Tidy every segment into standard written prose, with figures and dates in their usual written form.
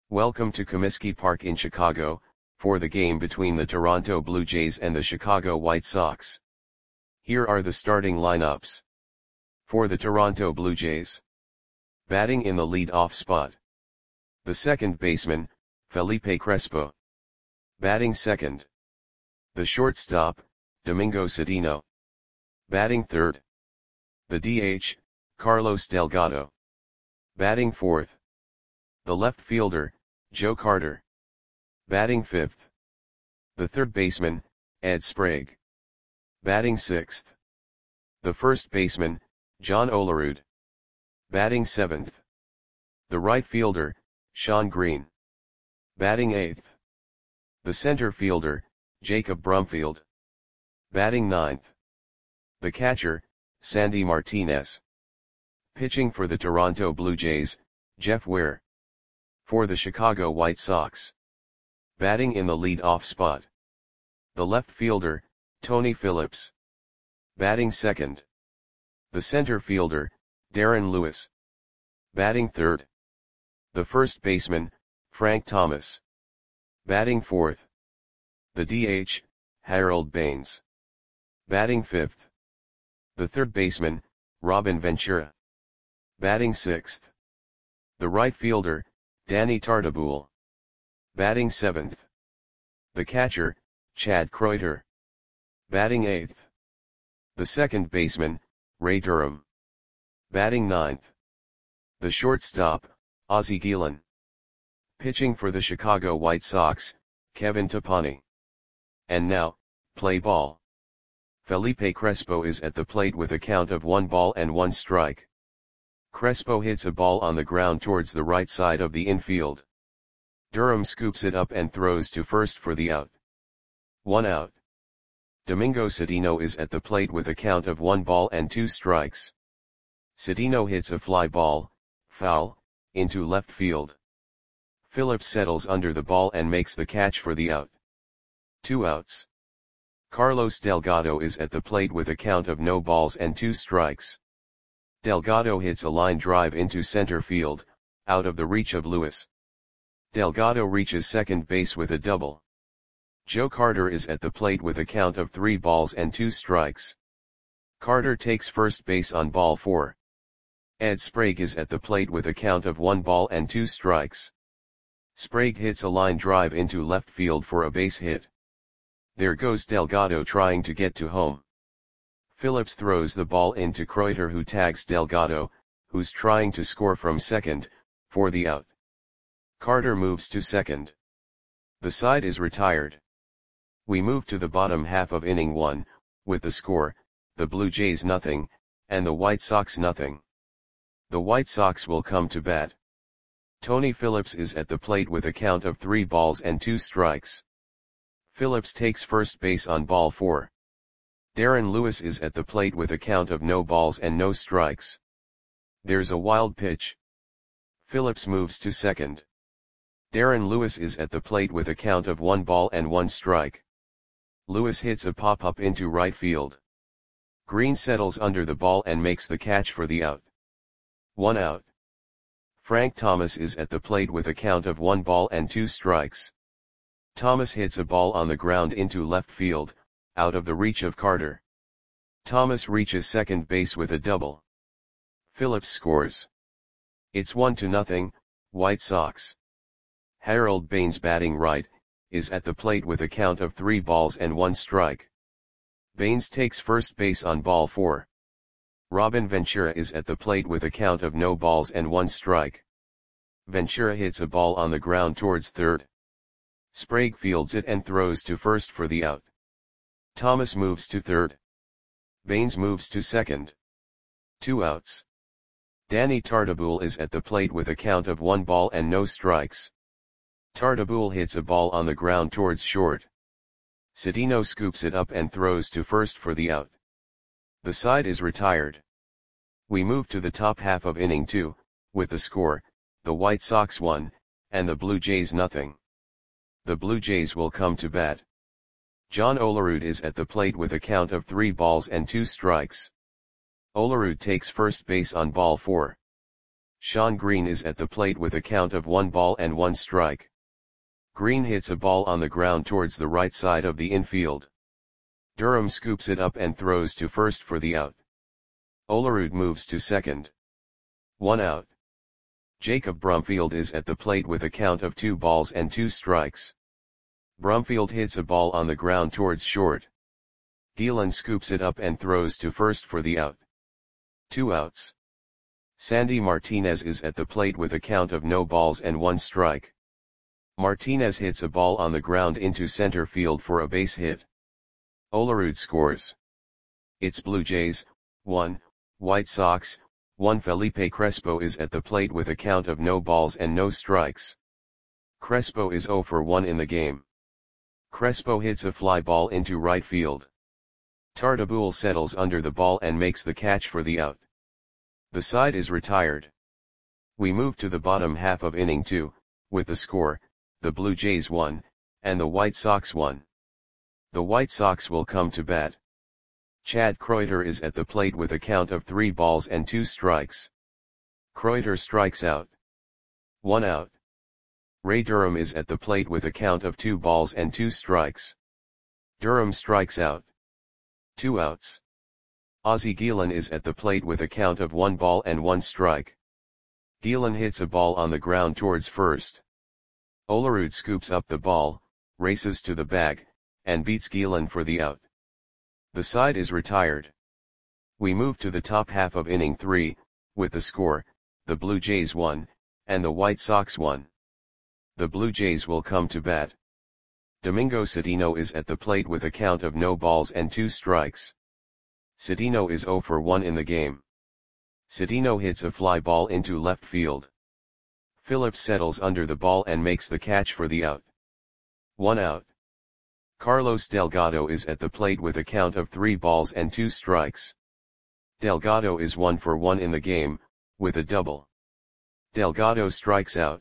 Welcome to Comiskey Park in Chicago, for the game between the Toronto Blue Jays and the Chicago White Sox. Here are the starting lineups. For the Toronto Blue Jays. Batting in the lead-off spot. The second baseman, Felipe Crespo. Batting second. The shortstop, Domingo Cedeno. Batting third. The DH, Carlos Delgado. Batting fourth. The left fielder, Joe Carter. Batting fifth. The third baseman, Ed Sprague. Batting sixth. The first baseman, John Olerud. Batting seventh. The right fielder, Shawn Green. Batting eighth. The center fielder, Jacob Brumfield. Batting ninth. The catcher, Sandy Martinez. Pitching for the Toronto Blue Jays, Jeff Ware. For the Chicago White Sox. Batting in the lead-off spot. The left fielder, Tony Phillips. Batting second. The center fielder, Darren Lewis. Batting third. The first baseman, Frank Thomas. Batting fourth. The DH, Harold Baines. Batting fifth. The third baseman, Robin Ventura. Batting sixth. The right fielder, Danny Tartabull. Batting seventh. The catcher, Chad Kreuter. Batting eighth. The second baseman, Ray Durham. Batting ninth. The shortstop, Ozzie Guillen. Pitching for the Chicago White Sox, Kevin Topani. And now, play ball. Felipe Crespo is at the plate with a count of 1 ball and 1 strike. Crespo hits a ball on the ground towards the right side of the infield. Durham scoops it up and throws to first for the out. 1 out. Domingo Cedeno is at the plate with a count of 1 ball and 2 strikes. Cedeno hits a fly ball, foul, into left field. Phillips settles under the ball and makes the catch for the out. 2 outs. Carlos Delgado is at the plate with a count of no balls and 2 strikes. Delgado hits a line drive into center field, out of the reach of Lewis. Delgado reaches second base with a double. Joe Carter is at the plate with a count of 3 balls and 2 strikes. Carter takes first base on ball 4. Ed Sprague is at the plate with a count of 1 ball and 2 strikes. Sprague hits a line drive into left field for a base hit. There goes Delgado trying to get to home. Phillips throws the ball into Kreuter, who tags Delgado, who's trying to score from second, for the out. Carter moves to second. The side is retired. We move to the bottom half of inning 1, with the score, the Blue Jays 0, and the White Sox 0. The White Sox will come to bat. Tony Phillips is at the plate with a count of 3 balls and 2 strikes. Phillips takes first base on ball 4. Darren Lewis is at the plate with a count of no balls and no strikes. There's a wild pitch. Phillips moves to second. Darren Lewis is at the plate with a count of 1 ball and 1 strike. Lewis hits a pop-up into right field. Green settles under the ball and makes the catch for the out. 1 out. Frank Thomas is at the plate with a count of 1 ball and 2 strikes. Thomas hits a ball on the ground into left field, out of the reach of Carter. Thomas reaches second base with a double. Phillips scores. It's 1-0, White Sox. Harold Baines, batting right, is at the plate with a count of 3 balls and 1 strike. Baines takes first base on ball 4. Robin Ventura is at the plate with a count of no balls and 1 strike. Ventura hits a ball on the ground towards third. Sprague fields it and throws to first for the out. Thomas moves to third. Baines moves to second. 2 outs. Danny Tartabull is at the plate with a count of 1 ball and no strikes. Tartabull hits a ball on the ground towards short. Cedeno scoops it up and throws to first for the out. The side is retired. We move to the top half of inning 2, with the score, the White Sox 1, and the Blue Jays 0. The Blue Jays will come to bat. John Olerud is at the plate with a count of 3 balls and 2 strikes. Olerud takes first base on ball 4. Sean Green is at the plate with a count of 1 ball and 1 strike. Green hits a ball on the ground towards the right side of the infield. Durham scoops it up and throws to first for the out. Olerud moves to second. 1 out. Jacob Brumfield is at the plate with a count of 2 balls and 2 strikes. Brumfield hits a ball on the ground towards short. Gielan scoops it up and throws to first for the out. 2 outs. Sandy Martinez is at the plate with a count of no balls and 1 strike. Martinez hits a ball on the ground into center field for a base hit. Olerud scores. It's Blue Jays, 1, White Sox, 1. Felipe Crespo is at the plate with a count of no balls and no strikes. Crespo is 0 for 1 in the game. Crespo hits a fly ball into right field. Tartabull settles under the ball and makes the catch for the out. The side is retired. We move to the bottom half of inning 2, with the score, the Blue Jays 1, and the White Sox 1. The White Sox will come to bat. Chad Kreuter is at the plate with a count of 3 balls and 2 strikes. Kreuter strikes out. 1 out. Ray Durham is at the plate with a count of 2 balls and 2 strikes. Durham strikes out. 2 outs. Ozzie Gielan is at the plate with a count of 1 ball and 1 strike. Gielan hits a ball on the ground towards first. Olerud scoops up the ball, races to the bag, and beats Gielan for the out. The side is retired. We move to the top half of inning 3, with the score, the Blue Jays 1, and the White Sox 1. The Blue Jays will come to bat. Domingo Cedeno is at the plate with a count of no balls and 2 strikes. Cedeno is 0 for 1 in the game. Cedeno hits a fly ball into left field. Phillips settles under the ball and makes the catch for the out. 1 out. Carlos Delgado is at the plate with a count of 3 balls and 2 strikes. Delgado is 1 for 1 in the game, with a double. Delgado strikes out.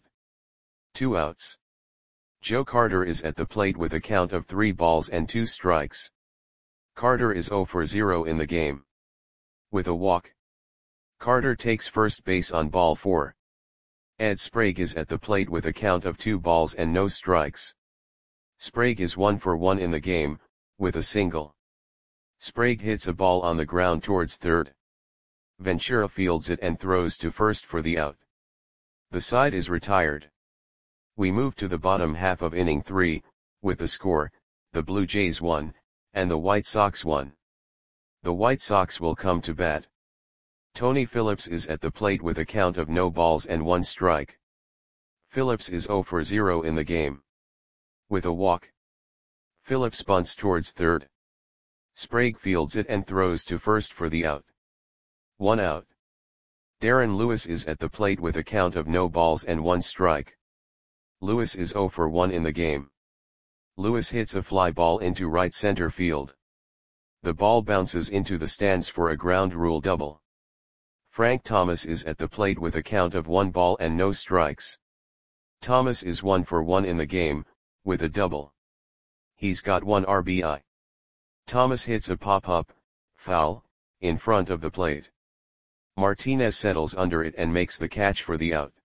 2 outs. Joe Carter is at the plate with a count of 3 balls and 2 strikes. Carter is 0 for 0 in the game. With a walk. Carter takes first base on ball 4. Ed Sprague is at the plate with a count of 2 balls and no strikes. Sprague is 1 for 1 in the game, with a single. Sprague hits a ball on the ground towards third. Ventura fields it and throws to first for the out. The side is retired. We move to the bottom half of inning 3, with the score, the Blue Jays 1, and the White Sox 1. The White Sox will come to bat. Tony Phillips is at the plate with a count of no balls and 1 strike. Phillips is 0 for 0 in the game. With a walk. Phillips bunts towards third. Sprague fields it and throws to first for the out. 1 out. Darren Lewis is at the plate with a count of no balls and 1 strike. Lewis is 0 for 1 in the game. Lewis hits a fly ball into right center field. The ball bounces into the stands for a ground rule double. Frank Thomas is at the plate with a count of 1 ball and no strikes. Thomas is 1 for 1 in the game, with a double. He's got 1 RBI. Thomas hits a pop-up, foul, in front of the plate. Martinez settles under it and makes the catch for the out.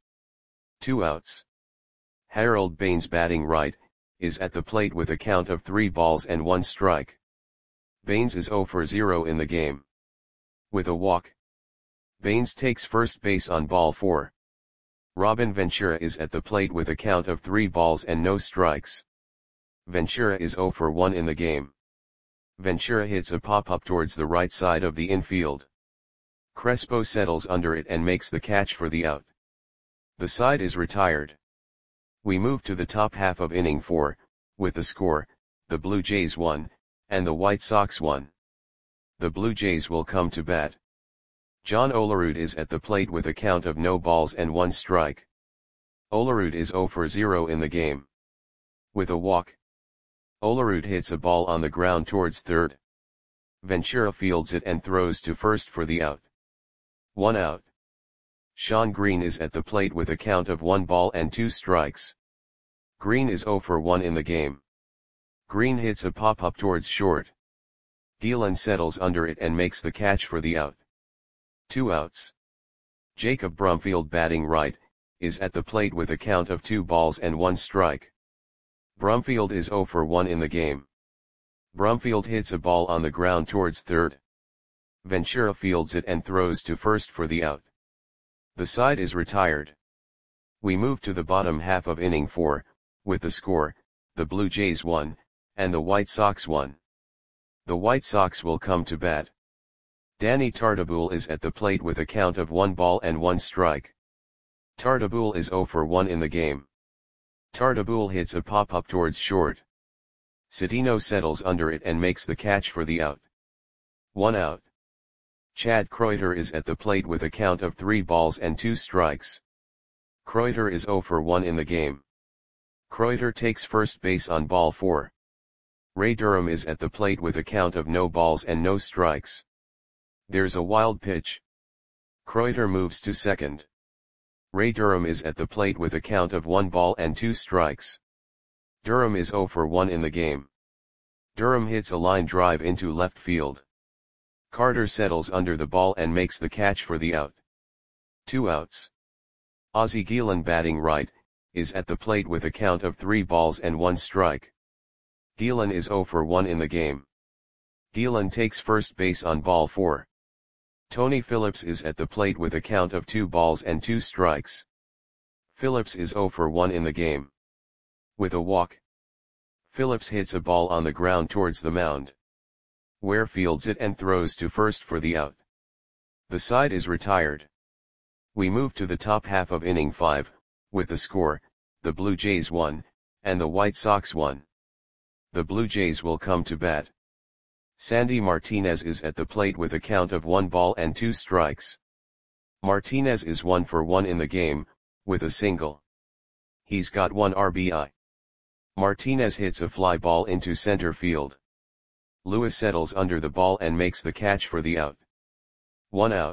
2 outs. Harold Baines, batting right, is at the plate with a count of 3 balls and 1 strike. Baines is 0 for 0 in the game. With a walk. Baines takes first base on ball 4. Robin Ventura is at the plate with a count of 3 balls and no strikes. Ventura is 0 for 1 in the game. Ventura hits a pop-up towards the right side of the infield. Crespo settles under it and makes the catch for the out. The side is retired. We move to the top half of inning 4, with the score, the Blue Jays 1, and the White Sox 1. The Blue Jays will come to bat. John Olerud is at the plate with a count of no balls and 1 strike. Olerud is 0 for 0 in the game. With a walk. Olerud hits a ball on the ground towards third. Ventura fields it and throws to first for the out. 1 out. Sean Green is at the plate with a count of 1 ball and 2 strikes. Green is 0 for 1 in the game. Green hits a pop-up towards short. Gielan settles under it and makes the catch for the out. 2 outs. Jacob Brumfield batting right, is at the plate with a count of 2 balls and 1 strike. Brumfield is 0 for 1 in the game. Brumfield hits a ball on the ground towards third. Ventura fields it and throws to first for the out. The side is retired. We move to the bottom half of inning 4, with the score, the Blue Jays 1, and the White Sox 1. The White Sox will come to bat. Danny Tartabull is at the plate with a count of 1 ball and 1 strike. Tartabull is 0 for 1 in the game. Tartabull hits a pop-up towards short. Cedeno settles under it and makes the catch for the out. 1 out. Chad Kreuter is at the plate with a count of 3 balls and 2 strikes. Kreuter is 0 for 1 in the game. Kreuter takes first base on ball 4. Ray Durham is at the plate with a count of no balls and no strikes. There's a wild pitch. Kreuter moves to second. Ray Durham is at the plate with a count of 1 ball and 2 strikes. Durham is 0 for 1 in the game. Durham hits a line drive into left field. Carter settles under the ball and makes the catch for the out. 2 outs. Ozzie Guillen batting right, is at the plate with a count of 3 balls and 1 strike. Guillen is 0 for 1 in the game. Guillen takes first base on ball 4. Tony Phillips is at the plate with a count of 2 balls and 2 strikes. Phillips is 0 for 1 in the game. With a walk, Phillips hits a ball on the ground towards the mound. Ware fields it and throws to first for the out. The side is retired. We move to the top half of inning 5, with the score, the Blue Jays 1, and the White Sox 1. The Blue Jays will come to bat. Sandy Martinez is at the plate with a count of 1 ball and 2 strikes. Martinez is 1 for 1 in the game, with a single. He's got 1 RBI. Martinez hits a fly ball into center field. Lewis settles under the ball and makes the catch for the out. 1 out.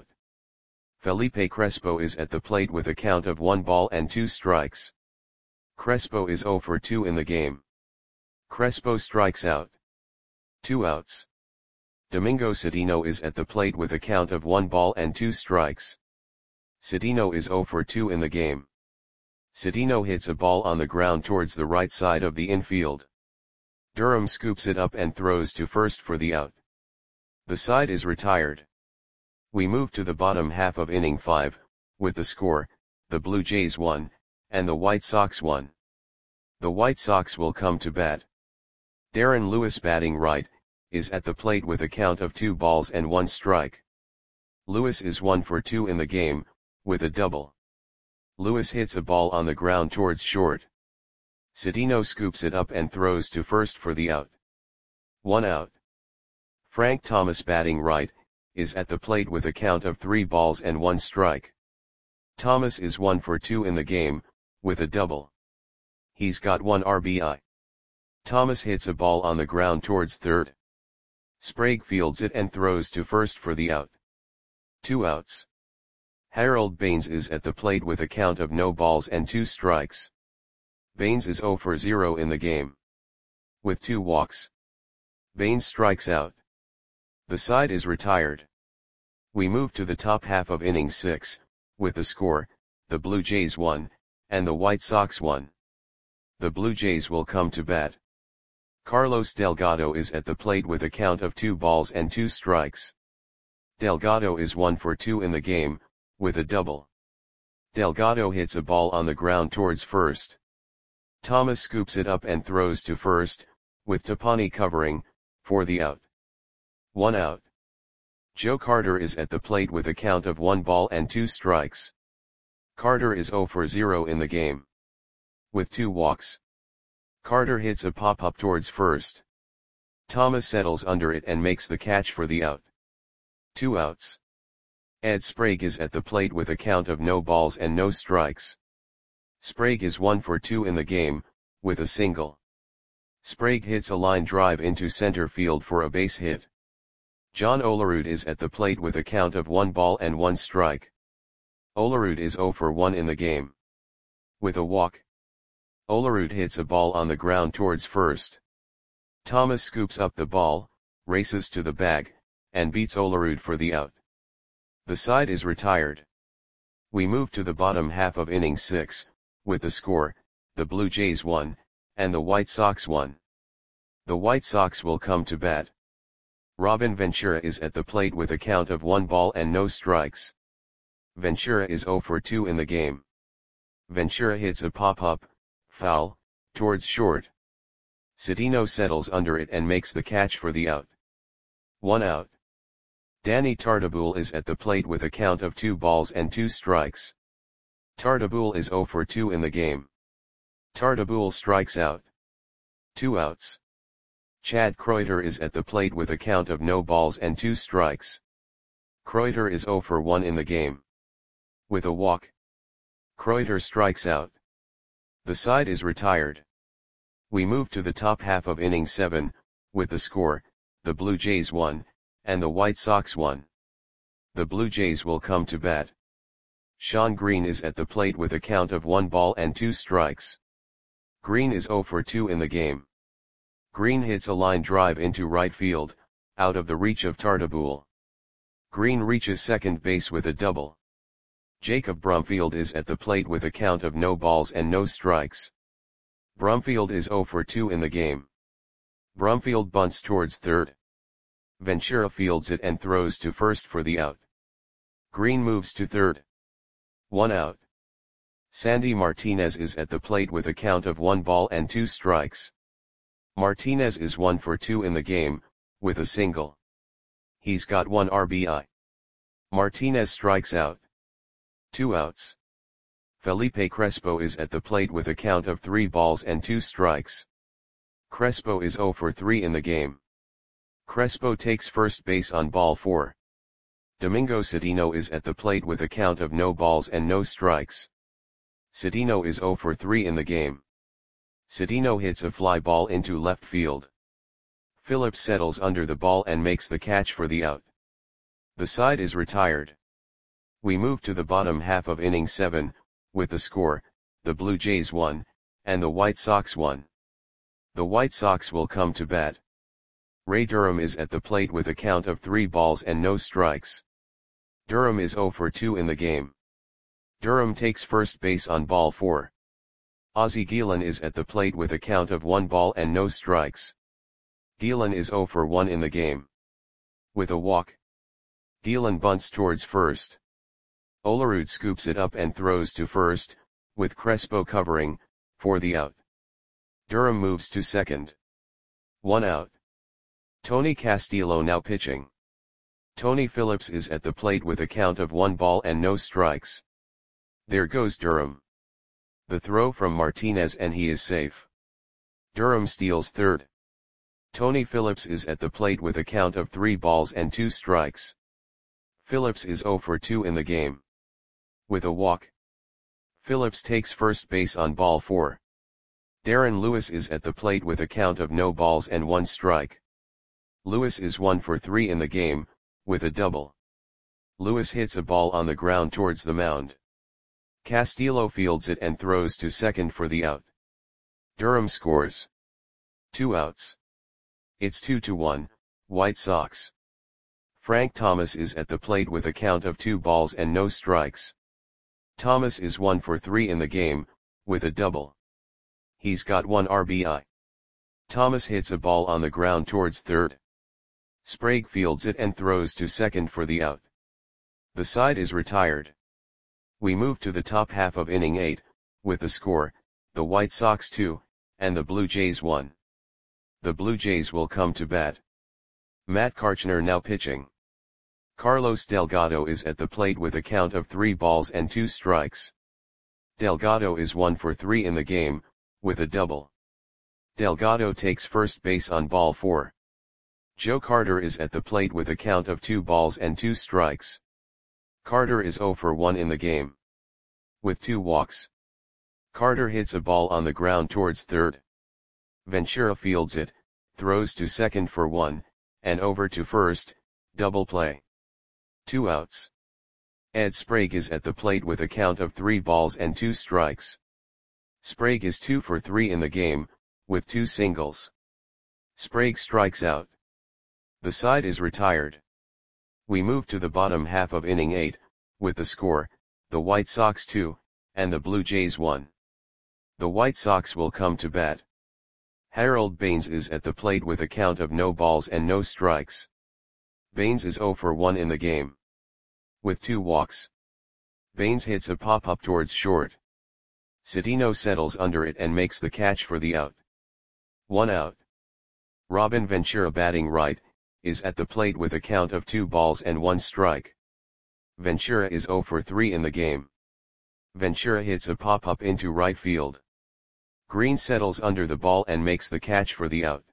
Felipe Crespo is at the plate with a count of 1 ball and 2 strikes. Crespo is 0 for 2 in the game. Crespo strikes out. 2 outs. Domingo Cedeno is at the plate with a count of 1 ball and 2 strikes. Cedeno is 0 for 2 in the game. Cedeno hits a ball on the ground towards the right side of the infield. Durham scoops it up and throws to first for the out. The side is retired. We move to the bottom half of inning 5, with the score, the Blue Jays 1, and the White Sox 1. The White Sox will come to bat. Darren Lewis batting right, is at the plate with a count of 2 balls and 1 strike. Lewis is 1 for 2 in the game, with a double. Lewis hits a ball on the ground towards short. Cedeno scoops it up and throws to first for the out. 1 out. Frank Thomas batting right, is at the plate with a count of 3 balls and 1 strike. Thomas is 1 for 2 in the game, with a double. He's got 1 RBI. Thomas hits a ball on the ground towards third. Sprague fields it and throws to first for the out. 2 outs. Harold Baines is at the plate with a count of no balls and 2 strikes. Baines is 0 for 0 in the game. With 2 walks, Baines strikes out. The side is retired. We move to the top half of inning 6, with the score, the Blue Jays 1, and the White Sox 1. The Blue Jays will come to bat. Carlos Delgado is at the plate with a count of 2 balls and 2 strikes. Delgado is 1 for 2 in the game, with a double. Delgado hits a ball on the ground towards first. Thomas scoops it up and throws to first, with Tapani covering, for the out. 1 out. Joe Carter is at the plate with a count of 1 ball and 2 strikes. Carter is 0 for 0 in the game. With 2 walks, Carter hits a pop-up towards first. Thomas settles under it and makes the catch for the out. 2 outs. Ed Sprague is at the plate with a count of no balls and no strikes. Sprague is 1 for 2 in the game, with a single. Sprague hits a line drive into center field for a base hit. John Olerud is at the plate with a count of 1 ball and 1 strike. Olerud is 0 for 1 in the game. With a walk, Olerud hits a ball on the ground towards first. Thomas scoops up the ball, races to the bag, and beats Olerud for the out. The side is retired. We move to the bottom half of inning 6, with the score, the Blue Jays won, and the White Sox won. The White Sox will come to bat. Robin Ventura is at the plate with a count of 1 ball and no strikes. Ventura is 0 for 2 in the game. Ventura hits a pop-up, foul, towards short. Cedeno settles under it and makes the catch for the out. 1 out. Danny Tartabull is at the plate with a count of 2 balls and 2 strikes. Tartabull is 0 for 2 in the game. Tartabull strikes out. 2 outs. Chad Kreuter is at the plate with a count of no balls and 2 strikes. Kreuter is 0 for 1 in the game. With a walk, Kreuter strikes out. The side is retired. We move to the top half of inning 7, with the score, the Blue Jays won, and the White Sox won. The Blue Jays will come to bat. Shawn Green is at the plate with a count of 1 ball and 2 strikes. Green is 0 for 2 in the game. Green hits a line drive into right field, out of the reach of Tartabull. Green reaches second base with a double. Jacob Brumfield is at the plate with a count of no balls and no strikes. Brumfield is 0 for 2 in the game. Brumfield bunts towards third. Ventura fields it and throws to first for the out. Green moves to third. 1 out. Sandy Martinez is at the plate with a count of 1 ball and 2 strikes. Martinez is 1 for 2 in the game, with a single. He's got 1 RBI. Martinez strikes out. 2 outs. Felipe Crespo is at the plate with a count of 3 balls and 2 strikes. Crespo is 0 for 3 in the game. Crespo takes first base on ball 4. Domingo Cedeno is at the plate with a count of no balls and no strikes. Cedeno is 0 for 3 in the game. Cedeno hits a fly ball into left field. Phillips settles under the ball and makes the catch for the out. The side is retired. We move to the bottom half of inning 7, with the score, the Blue Jays won, and the White Sox won. The White Sox will come to bat. Ray Durham is at the plate with a count of 3 balls and no strikes. Durham is 0 for 2 in the game. Durham takes first base on ball 4. Ozzie Guillen is at the plate with a count of 1 ball and no strikes. Guillen is 0 for 1 in the game. With a walk, Guillen bunts towards first. Olerud scoops it up and throws to first, with Crespo covering, for the out. Durham moves to second. 1 out. Tony Castillo now pitching. Tony Phillips is at the plate with a count of 1 ball and no strikes. There goes Durham. The throw from Martinez and he is safe. Durham steals third. Tony Phillips is at the plate with a count of 3 balls and 2 strikes. Phillips is 0 for 2 in the game. With a walk, Phillips takes first base on ball 4. Darren Lewis is at the plate with a count of no balls and 1 strike. Lewis is 1 for 3 in the game, with a double. Lewis hits a ball on the ground towards the mound. Castillo fields it and throws to second for the out. Durham scores. 2 outs. It's 2-1, White Sox. Frank Thomas is at the plate with a count of 2 balls and no strikes. Thomas is 1 for 3 in the game, with a double. He's got 1 RBI. Thomas hits a ball on the ground towards third. Sprague fields it and throws to second for the out. The side is retired. We move to the top half of inning 8, with the score, the White Sox 2, and the Blue Jays 1. The Blue Jays will come to bat. Matt Karchner now pitching. Carlos Delgado is at the plate with a count of 3 balls and 2 strikes. Delgado is 1 for 3 in the game, with a double. Delgado takes first base on ball 4. Joe Carter is at the plate with a count of 2 balls and 2 strikes. Carter is 0 for 1 in the game. With 2 walks, Carter hits a ball on the ground towards third. Ventura fields it, throws to second for 1, and over to first, double play. 2 outs. Ed Sprague is at the plate with a count of 3 balls and 2 strikes. Sprague is 2 for 3 in the game, with 2 singles. Sprague strikes out. The side is retired. We move to the bottom half of inning 8, with the score, the White Sox 2, and the Blue Jays 1. The White Sox will come to bat. Harold Baines is at the plate with a count of no balls and no strikes. Baines is 0 for 1 in the game. With 2 walks. Baines hits a pop-up towards short. Citino settles under it and makes the catch for the out. 1 out. Robin Ventura, batting right, is at the plate with a count of 2 balls and 1 strike. Ventura is 0 for 3 in the game. Ventura hits a pop-up into right field. Green settles under the ball and makes the catch for the out.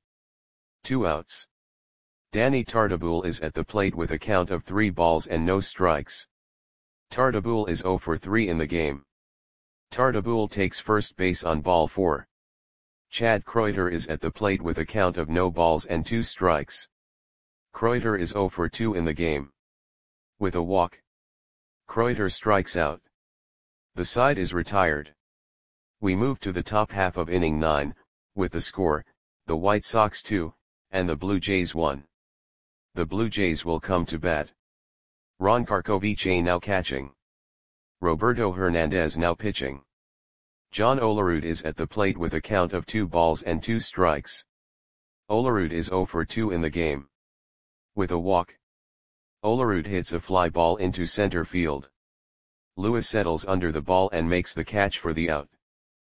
2 outs. Danny Tartabull is at the plate with a count of 3 balls and no strikes. Tartabull is 0 for 3 in the game. Tartabull takes first base on ball 4. Chad Kreuter is at the plate with a count of no balls and 2 strikes. Kreuter is 0 for 2 in the game. With a walk. Kreuter strikes out. The side is retired. We move to the top half of inning 9, with the score, the White Sox 2, and the Blue Jays 1. The Blue Jays will come to bat. Ron Karkovic now catching. Roberto Hernandez now pitching. John Olerud is at the plate with a count of 2 balls and 2 strikes. Olerud is 0 for 2 in the game. With a walk. Olerud hits a fly ball into center field. Lewis settles under the ball and makes the catch for the out.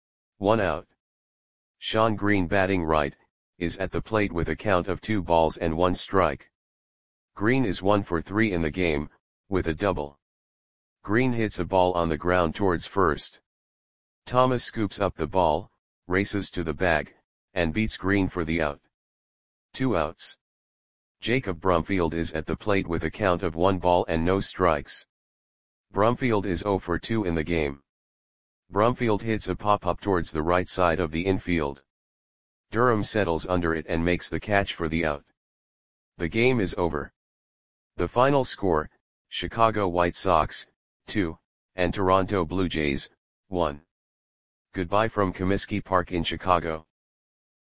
1 out. Sean Green, batting right, is at the plate with a count of 2 balls and 1 strike. Green is 1 for 3 in the game, with a double. Green hits a ball on the ground towards first. Thomas scoops up the ball, races to the bag, and beats Green for the out. 2 outs. Jacob Brumfield is at the plate with a count of 1 ball and no strikes. Brumfield is 0 for 2 in the game. Brumfield hits a pop-up towards the right side of the infield. Durham settles under it and makes the catch for the out. The game is over. The final score, Chicago White Sox, 2, and Toronto Blue Jays, 1. Goodbye from Comiskey Park in Chicago.